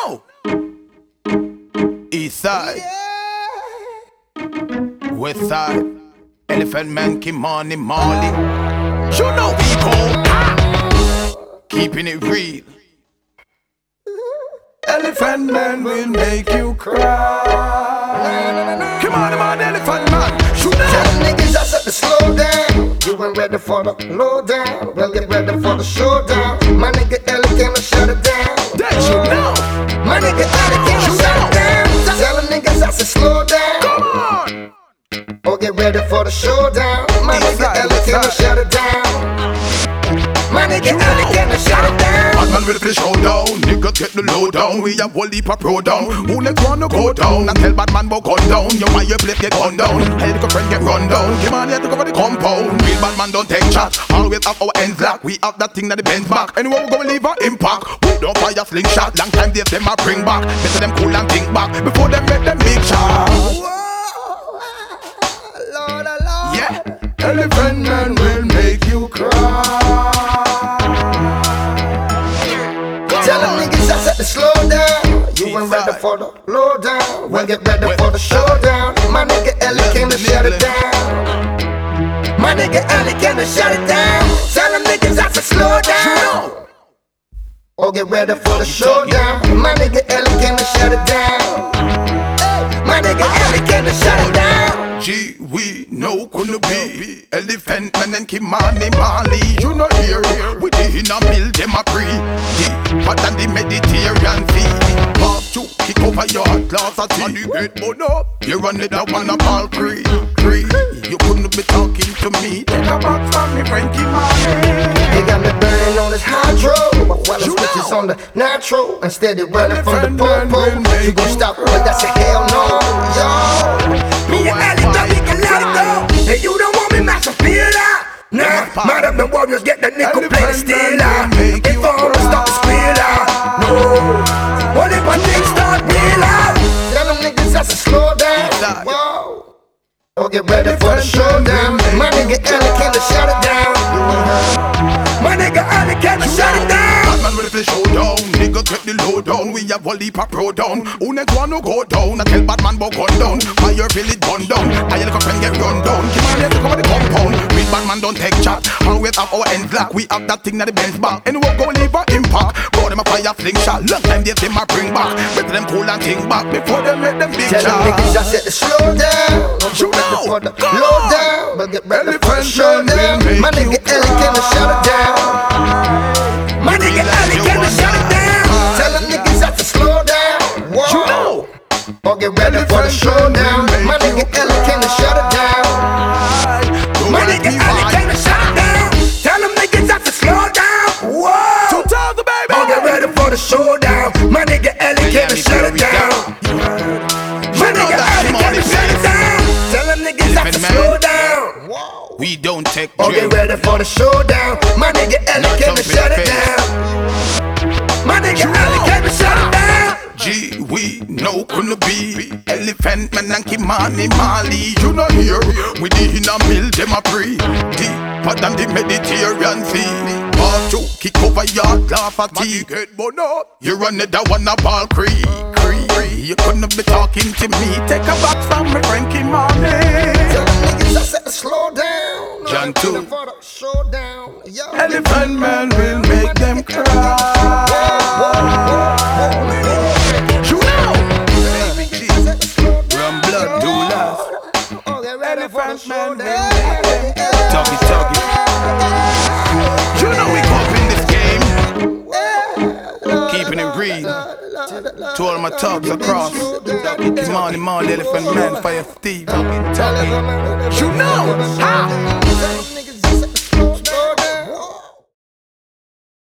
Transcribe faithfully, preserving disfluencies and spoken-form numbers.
know. East side, west side, Elephant Man, Kimani, Marley. You know we go, ah. Keeping it real. Elephant Man will make you cry. Come on, come on, Elephant Man. You know. Tell the niggas I said to slow down. You ain't ready for the low down. Well, get ready for the showdown. My nigga Ellie came to shut it down. That you know. My nigga Ellie came to shut it down. Tell the niggas I said slow down. Come on. Oh, get ready for the showdown. My nigga Ellie came to shut it down. My nigga Ellie came to shut it down. Bad man will play showdown. Nigga get the low down. We have whole heap of pro down. Who next wanna go down? And tell bad man about gun down. You want your plate get gun down. Helicopter friend get run down. Come on here to cover the compound. Real bad man don't take chat. Always have our ends locked. We have that thing that the bends back. Anyway we go leave our impact. We don't fire slingshot. Long time days them a bring back. Better them cool and think back before them make them big shot. Lord, Lord. Yeah. Elephant Man will make you cry. Tell them niggas I said to slow down. You ain't ready for the low down. Well, get ready for the showdown. My nigga Ellie came to shut it down. My nigga Ellie came to shut it down. Tell them niggas I said slow down. Oh, get ready for the showdown. My nigga Ellie came to shut it down. My nigga Ellie came to shut it down. G, we know couldn't be Elephant Man and Kimani, Marley. You know here, we the in a mill, them a pre deeper than the Mediterranean Sea. Part two, kick over your glass of tea. And the great bun up, you run it out on a ball cree, cree. You couldn't be talking to me. Take a box from me, friend Kimani. They got me burning on this hydro, while the switches on the nitro. Instead of running from the popo, you gon' stop, but that's a hell no, yo. Me and Ellie thought we can let it go. And you don't want me match a feeler. Nah, might have been warriors get the nickel plate stealer. If I wanna stop the squealer. No, what if my things start dealer? Tell them niggas that's a slow down. Whoa. Oh, get ready for the showdown. My nigga Ellie came to shut it down. My nigga Ellie came to shut it down. Bad man will play showdown. Nigga get the low down. We have whole heap of pro down. Who next wanna go down? I tell bad man about gun down. Fire village gun down. I look up and get run down. Come on here to cover the compound. Real bad man don't take chat. Always have our ends locked. We have that thing that the bends back. Anyway go leave our impact. Bro them a fire fling shot. Long time they them a bring back. Better them cool and think back before they make them big shot. Tell them niggas I said to slow down. You know. For the low down, but get ready for the showdown. My nigga Ellie came to shut it down. My nigga Ellie came to shut it down. Tell them niggas have to slow down. Whoa. You know. Or get ready for the showdown. My nigga Ellie came to shut it down. My nigga Ellie came to shut it down. Tell them niggas have to slow down. Whoa. So tell the baby. Or get ready for the showdown. My nigga Ellie came to shut it down. My nigga Ellie came to shut it down. Tell them niggas have to slow down. Whoa. We don't take oh, get ready for the showdown. My nigga Ellie came to shut it down. My nigga Ellie came to shut it down. G, we know couldn't be Elephant Man and Kimani, Marley. You know here, we the in a mill, them a pre deeper than the Mediterranean Sea. Part two, kick over your glass of tea. Get bun up, you run it down on a ball cree, cree. You couldn't be talking to me. Take a box from me, friend Kimani. Tell them niggas I said to slow down. John two. For the showdown. Yo. Elephant Man will make them cry. You know. Rum blood do last. Elephant Man will make them cry. Talk it, talk it. You know we come up in this game. Keeping it real. To all my thugs across. Kimani, Marley, Elephant Man, Fire Steve. You know. Ha!